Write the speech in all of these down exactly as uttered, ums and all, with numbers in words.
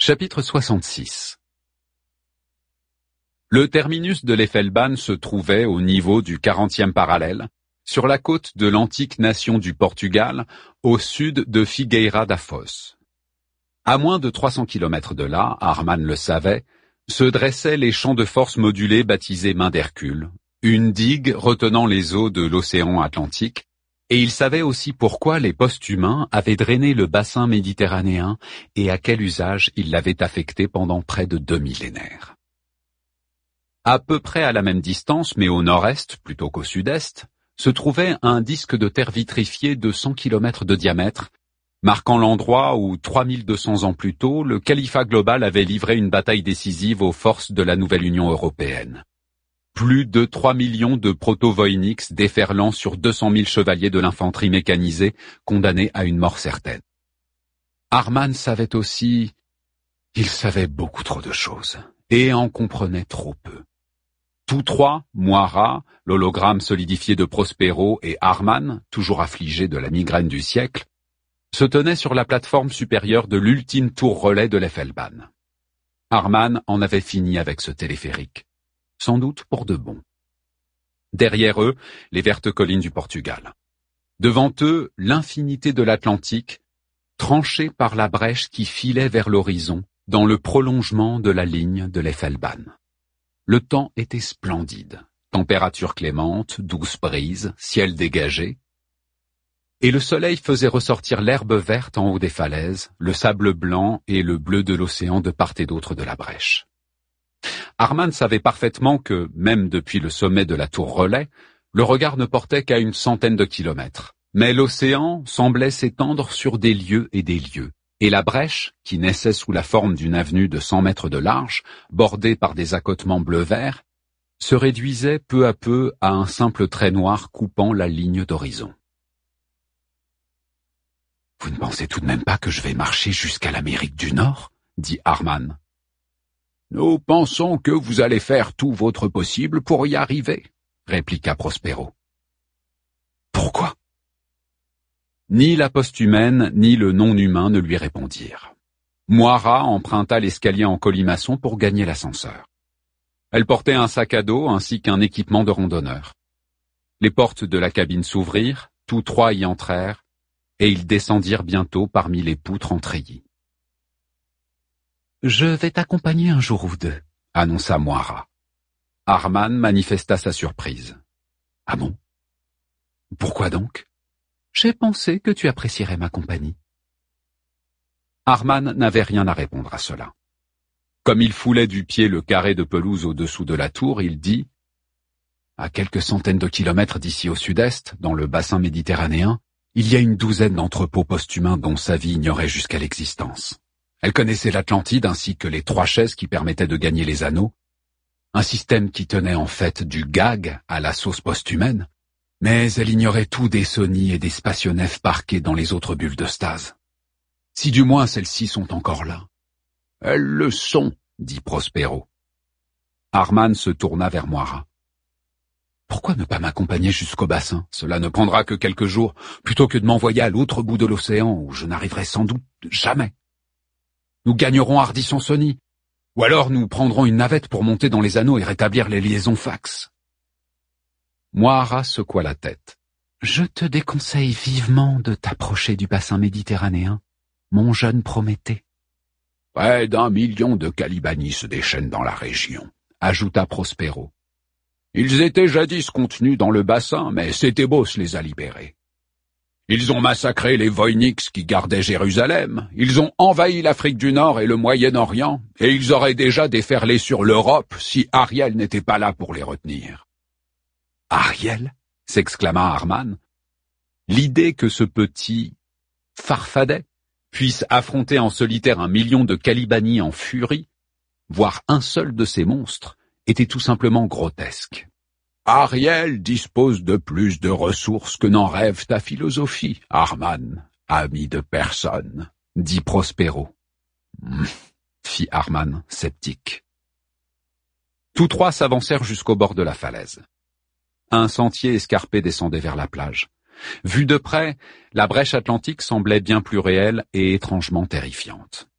Chapitre soixante-six. Le terminus de l'Effelbahn se trouvait au niveau du quarantième parallèle, sur la côte de l'antique nation du Portugal, au sud de Figueira da Foz. À moins de trois cents kilomètres de là, Arman le savait, se dressaient les champs de force modulés baptisés Main d'Hercule, une digue retenant les eaux de l'océan Atlantique, et il savait aussi pourquoi les post-humains avaient drainé le bassin méditerranéen et à quel usage ils l'avaient affecté pendant près de deux millénaires. À peu près à la même distance, mais au nord-est plutôt qu'au sud-est, se trouvait un disque de terre vitrifié de cent kilomètres de diamètre, marquant l'endroit où, trois mille deux cents ans plus tôt, le califat global avait livré une bataille décisive aux forces de la nouvelle Union européenne. Plus de trois millions de proto-voïniks déferlant sur deux cent mille chevaliers de l'infanterie mécanisée, condamnés à une mort certaine. Arman savait aussi... Il savait beaucoup trop de choses, et en comprenait trop peu. Tous trois, Moira, l'hologramme solidifié de Prospero, et Arman, toujours affligé de la migraine du siècle, se tenaient sur la plateforme supérieure de l'ultime tour relais de l'Effelbahn. Arman en avait fini avec ce téléphérique. Sans doute pour de bon. Derrière eux, les vertes collines du Portugal. Devant eux, l'infinité de l'Atlantique, tranchée par la brèche qui filait vers l'horizon, dans le prolongement de la ligne de l'Effelbahn. Le temps était splendide, température clémente, douce brise, ciel dégagé, et le soleil faisait ressortir l'herbe verte en haut des falaises, le sable blanc et le bleu de l'océan de part et d'autre de la brèche. Arman savait parfaitement que, même depuis le sommet de la tour relais, le regard ne portait qu'à une centaine de kilomètres. Mais l'océan semblait s'étendre sur des lieues et des lieues, et la brèche, qui naissait sous la forme d'une avenue de cent mètres de large, bordée par des accotements bleu-vert, se réduisait peu à peu à un simple trait noir coupant la ligne d'horizon. « Vous ne pensez tout de même pas que je vais marcher jusqu'à l'Amérique du Nord ?» dit Arman. « Nous pensons que vous allez faire tout votre possible pour y arriver, » répliqua Prospero. « Pourquoi ?» Ni la post-humaine ni le non-humain ne lui répondirent. Moira emprunta l'escalier en colimaçon pour gagner l'ascenseur. Elle portait un sac à dos ainsi qu'un équipement de randonneur. Les portes de la cabine s'ouvrirent, tous trois y entrèrent, et ils descendirent bientôt parmi les poutres en treillis. « Je vais t'accompagner un jour ou deux, » annonça Moira. Arman manifesta sa surprise. « Ah bon? Pourquoi donc? J'ai pensé que tu apprécierais ma compagnie. » Arman n'avait rien à répondre à cela. Comme il foulait du pied le carré de pelouse au-dessous de la tour, il dit « À quelques centaines de kilomètres d'ici au sud-est, dans le bassin méditerranéen, il y a une douzaine d'entrepôts post-humains dont sa vie ignorait jusqu'à l'existence. Elle connaissait l'Atlantide ainsi que les trois chaises qui permettaient de gagner les anneaux, un système qui tenait en fait du gag à la sauce post-humaine, mais elle ignorait tout des Sony et des spationefs parqués dans les autres bulles de stase. Si du moins celles-ci sont encore là. « Elles le sont, » dit Prospero. Arman se tourna vers Moira. « Pourquoi ne pas m'accompagner jusqu'au bassin? Cela ne prendra que quelques jours, plutôt que de m'envoyer à l'autre bout de l'océan où je n'arriverai sans doute jamais. Nous gagnerons Ardisson-Sony, ou alors nous prendrons une navette pour monter dans les anneaux et rétablir les liaisons fax. » Moira secoua la tête. « Je te déconseille vivement de t'approcher du bassin méditerranéen, mon jeune Prométhée. »« Près d'un million de Calibani se déchaînent dans la région, » ajouta Prospero. « Ils étaient jadis contenus dans le bassin, mais Sétébos les a libérés. Ils ont massacré les Voïniks qui gardaient Jérusalem, ils ont envahi l'Afrique du Nord et le Moyen-Orient, et ils auraient déjà déferlé sur l'Europe si Ariel n'était pas là pour les retenir. » « Ariel » s'exclama Arman. L'idée que ce petit farfadet puisse affronter en solitaire un million de Calibani en furie, voire un seul de ces monstres, était tout simplement grotesque. « Ariel dispose de plus de ressources que n'en rêve ta philosophie, Arman, ami de personne, » dit Prospero. Hum, fit Arman, sceptique. Tous trois s'avancèrent jusqu'au bord de la falaise. Un sentier escarpé descendait vers la plage. Vue de près, la brèche atlantique semblait bien plus réelle et étrangement terrifiante.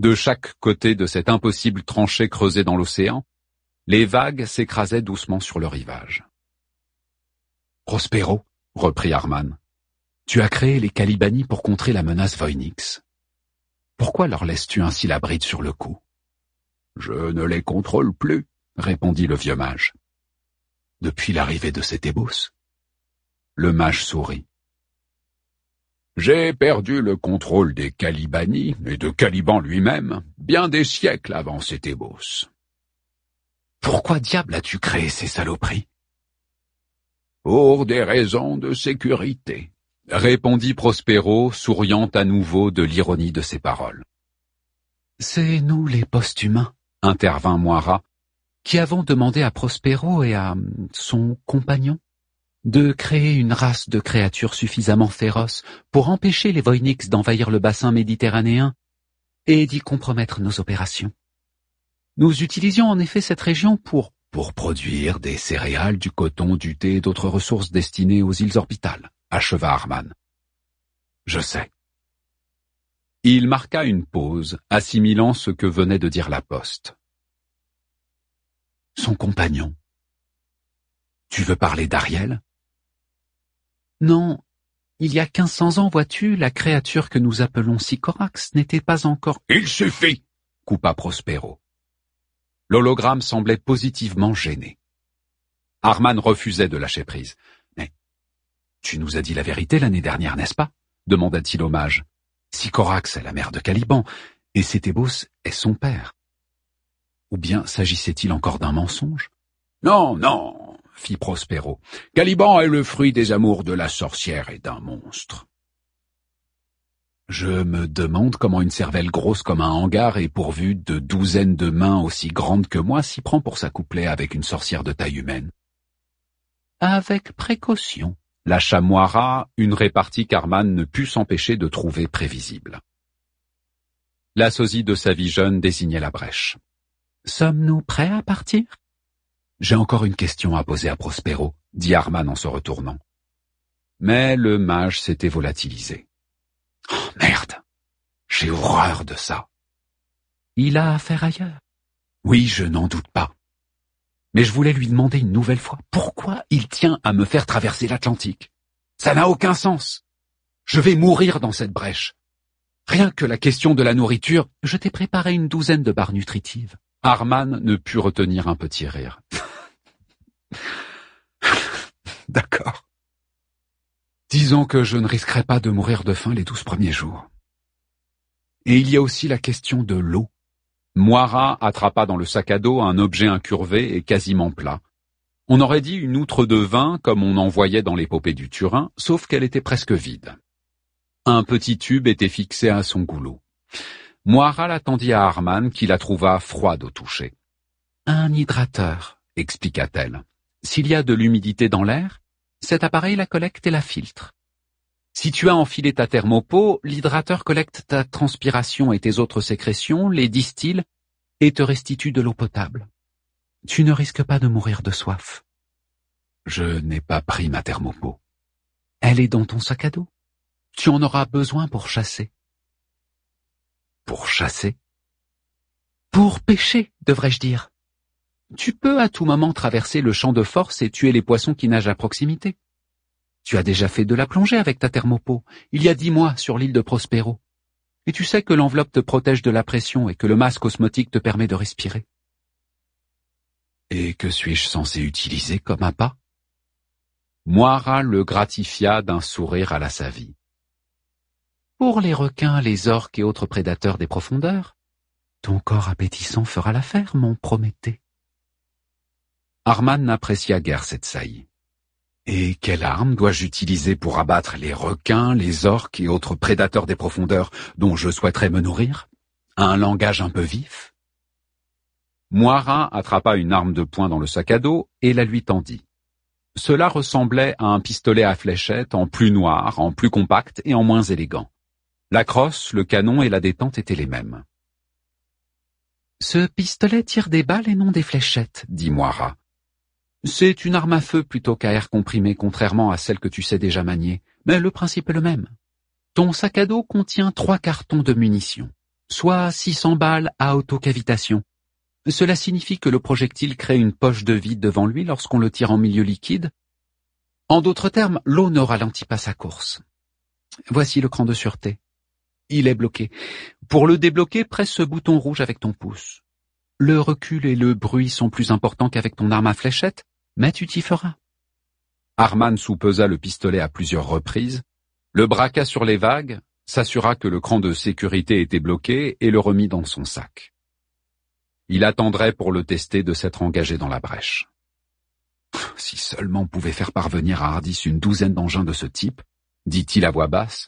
De chaque côté de cette impossible tranchée creusée dans l'océan, les vagues s'écrasaient doucement sur le rivage. « Prospero, » reprit Arman, « tu as créé les Kalibani pour contrer la menace Voynix. Pourquoi leur laisses-tu ainsi la bride sur le cou ?»« Je ne les contrôle plus, » répondit le vieux mage. « Depuis l'arrivée de Cétébos ?» Le mage sourit. « J'ai perdu le contrôle des Kalibani et de Caliban lui-même bien des siècles avant Cétébos. »« Pourquoi diable as-tu créé ces saloperies ?»« Pour des raisons de sécurité. » répondit Prospero, souriant à nouveau de l'ironie de ses paroles. « C'est nous les post-humains, » intervint Moira, qui avons demandé à Prospero et à son compagnon de créer une race de créatures suffisamment féroces pour empêcher les Voynix d'envahir le bassin méditerranéen et d'y compromettre nos opérations. Nous utilisions en effet cette région pour pour produire des céréales, du coton, du thé et d'autres ressources destinées aux îles orbitales, acheva Arman. Je sais. Il marqua une pause, assimilant ce que venait de dire la poste. Son compagnon. Tu veux parler d'Ariel? Non, il y a quinze cents ans, vois-tu, la créature que nous appelons Sycorax n'était pas encore... Il suffit, coupa Prospero. L'hologramme semblait positivement gêné. Arman refusait de lâcher prise. Mais tu nous as dit la vérité l'année dernière, n'est-ce pas? Demanda-t-il au mage. Sycorax est la mère de Caliban, et Cétébos est son père. Ou bien s'agissait-il encore d'un mensonge? Non, non, fit Prospero. Caliban est le fruit des amours de la sorcière et d'un monstre. Je me demande comment une cervelle grosse comme un hangar et pourvue de douzaines de mains aussi grandes que moi s'y prend pour s'accoupler avec une sorcière de taille humaine. Avec précaution, lâcha Moira, une répartie qu'Arman ne put s'empêcher de trouver prévisible. La sosie de sa vie jeune désignait la brèche. Sommes-nous prêts à partir? J'ai encore une question à poser à Prospero, dit Arman en se retournant. Mais le mage s'était volatilisé. Oh, merde! J'ai horreur de ça. Il a affaire ailleurs. Oui, je n'en doute pas. Mais je voulais lui demander une nouvelle fois pourquoi il tient à me faire traverser l'Atlantique. Ça n'a aucun sens. Je vais mourir dans cette brèche. Rien que la question de la nourriture, je t'ai préparé une douzaine de barres nutritives. Arman ne put retenir un petit rire. D'accord. Disons que je ne risquerai pas de mourir de faim les douze premiers jours. Et il y a aussi la question de l'eau. Moira attrapa dans le sac à dos un objet incurvé et quasiment plat. On aurait dit une outre de vin comme on en voyait dans l'épopée du Turin, sauf qu'elle était presque vide. Un petit tube était fixé à son goulot. Moira l'attendit à Arman qui la trouva froide au toucher. « Un hydrateur », expliqua-t-elle. « S'il y a de l'humidité dans l'air, cet appareil la collecte et la filtre. Si tu as enfilé ta thermopeau, l'hydrateur collecte ta transpiration et tes autres sécrétions, les distille et te restitue de l'eau potable. Tu ne risques pas de mourir de soif. » Je n'ai pas pris ma thermopeau. Elle est dans ton sac à dos. Tu en auras besoin pour chasser. Pour chasser? Pour pêcher, devrais-je dire. Tu peux à tout moment traverser le champ de force et tuer les poissons qui nagent à proximité. Tu as déjà fait de la plongée avec ta thermopeau, il y a dix mois sur l'île de Prospero. Et tu sais que l'enveloppe te protège de la pression et que le masque osmotique te permet de respirer. Et que suis-je censé utiliser comme appât? Moira le gratifia d'un sourire à la Savie. Pour les requins, les orques et autres prédateurs des profondeurs, ton corps appétissant fera l'affaire, mon Prométhée. Arman n'apprécia guère cette saillie. Et quelle arme dois-je utiliser pour abattre les requins, les orques et autres prédateurs des profondeurs dont je souhaiterais me nourrir? Un langage un peu vif? Moira attrapa une arme de poing dans le sac à dos et la lui tendit. Cela ressemblait à un pistolet à fléchette en plus noir, en plus compact et en moins élégant. La crosse, le canon et la détente étaient les mêmes. « Ce pistolet tire des balles et non des fléchettes, » dit Moira. « C'est une arme à feu plutôt qu'à air comprimé, contrairement à celle que tu sais déjà manier, mais le principe est le même. Ton sac à dos contient trois cartons de munitions. soit six cents balles à autocavitation. Cela signifie que le projectile crée une poche de vide devant lui lorsqu'on le tire en milieu liquide. En d'autres termes, l'eau ne ralentit pas sa course. Voici le cran de sûreté. Il est bloqué. Pour le débloquer, presse ce bouton rouge avec ton pouce. Le recul et le bruit sont plus importants qu'avec ton arme à fléchette, mais tu t'y feras. Arman soupesa le pistolet à plusieurs reprises, le braqua sur les vagues, s'assura que le cran de sécurité était bloqué et le remit dans son sac. Il attendrait pour le tester de s'être engagé dans la brèche. Si seulement on pouvait faire parvenir à Hardis une douzaine d'engins de ce type, dit-il à voix basse.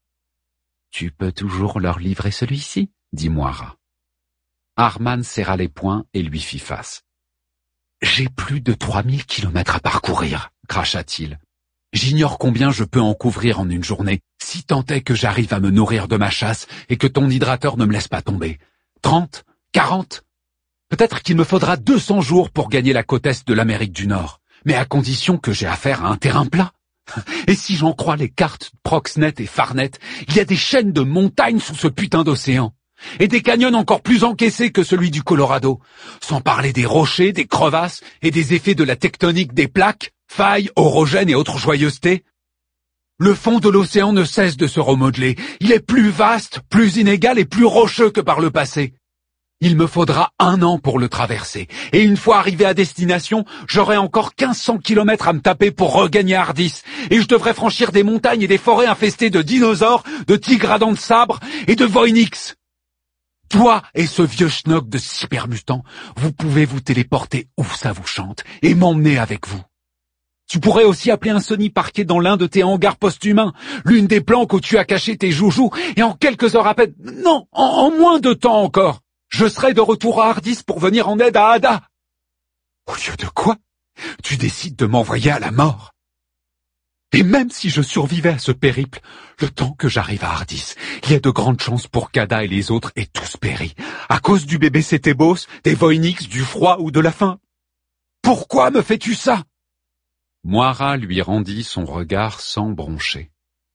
Tu peux toujours leur livrer celui-ci, dit Moira. Arman serra les poings et lui fit face. J'ai plus de trois mille kilomètres à parcourir, cracha-t-il. J'ignore combien je peux en couvrir en une journée, si tant est que j'arrive à me nourrir de ma chasse et que ton hydrateur ne me laisse pas tomber. Trente? Quarante? Peut-être qu'il me faudra deux cents jours pour gagner la côte est de l'Amérique du Nord, mais à condition que j'ai affaire à un terrain plat. Et si j'en crois les cartes Proxnet et Farnet, il y a des chaînes de montagnes sous ce putain d'océan. Et des canyons encore plus encaissés que celui du Colorado. Sans parler des rochers, des crevasses et des effets de la tectonique des plaques, failles, orogènes et autres joyeusetés. Le fond de l'océan ne cesse de se remodeler. Il est plus vaste, plus inégal et plus rocheux que par le passé. Il me faudra un an pour le traverser, et une fois arrivé à destination, j'aurai encore quinze cents kilomètres à me taper pour regagner Hardis, et je devrais franchir des montagnes et des forêts infestées de dinosaures, de tigres à dents de sabre et de voynix. Toi et ce vieux schnock de cybermutant, vous pouvez vous téléporter où ça vous chante, et m'emmener avec vous. Tu pourrais aussi appeler un Sony parqué dans l'un de tes hangars post-humains, l'une des planques où tu as caché tes joujoux, et en quelques heures à peine, non, en, en moins de temps encore, je serai de retour à Hardis pour venir en aide à Ada. Au lieu de quoi, tu décides de m'envoyer à la mort. Et même si je survivais à ce périple, le temps que j'arrive à Hardis, il y a de grandes chances pour qu'Ada et les autres aient tous péri, à cause du bébé Cétébos, des voynix, du froid ou de la faim. Pourquoi me fais-tu ça? Moira lui rendit son regard sans broncher.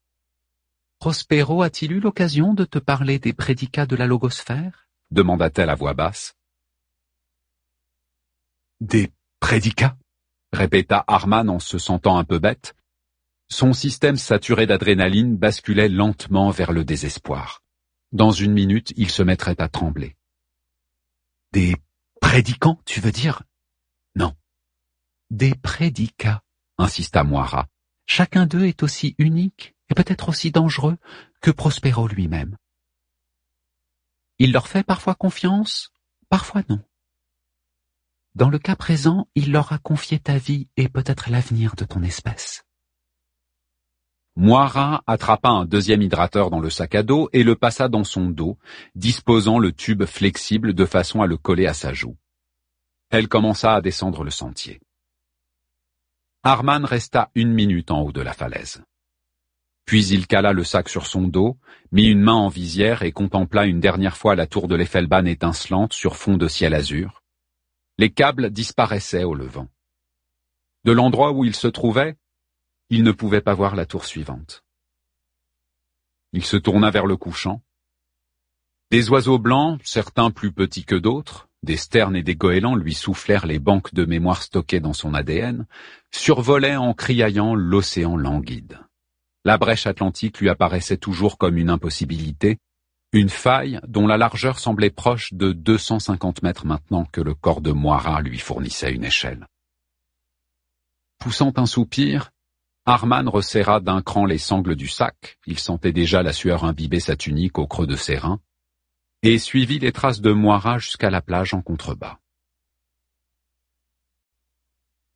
Prospero a-t-il eu l'occasion de te parler des prédicats de la logosphère? Demanda-t-elle à voix basse. Des prédicats? Répéta Arman en se sentant un peu bête. Son système saturé d'adrénaline basculait lentement vers le désespoir. Dans une minute, il se mettrait à trembler. Des prédicants, tu veux dire? Non. Des prédicats, insista Moira. Chacun d'eux est aussi unique et peut-être aussi dangereux que Prospero lui-même. Il leur fait parfois confiance, parfois non. Dans le cas présent, il leur a confié ta vie et peut-être l'avenir de ton espèce. Moira attrapa un deuxième hydrateur dans le sac à dos et le passa dans son dos, disposant le tube flexible de façon à le coller à sa joue. Elle commença à descendre le sentier. Arman resta une minute en haut de la falaise. Puis il cala le sac sur son dos, mit une main en visière et contempla une dernière fois la tour de l'Effelban étincelante sur fond de ciel azur. Les câbles disparaissaient au levant. De l'endroit où il se trouvait, il ne pouvait pas voir la tour suivante. Il se tourna vers le couchant. Des oiseaux blancs, certains plus petits que d'autres, des sternes et des goélands lui soufflèrent les banques de mémoire stockées dans son A D N, survolaient en criaillant l'océan languide. La brèche atlantique lui apparaissait toujours comme une impossibilité, une faille dont la largeur semblait proche de deux cent cinquante mètres maintenant que le corps de Moira lui fournissait une échelle. Poussant un soupir, Arman resserra d'un cran les sangles du sac, il sentait déjà la sueur imbiber sa tunique au creux de ses reins, et suivit les traces de Moira jusqu'à la plage en contrebas.